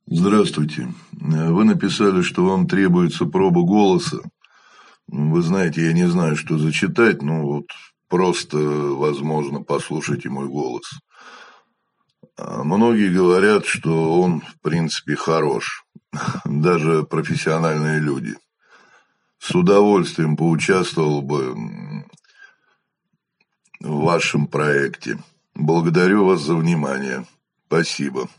Здравствуйте. Вы написали, что вам требуется проба голоса. Вы знаете, я не знаю, что зачитать, просто, возможно, послушайте мой голос. Многие говорят, что он, в принципе, хорош. Даже профессиональные люди. С удовольствием поучаствовал бы в вашем проекте. Благодарю вас за внимание. Спасибо.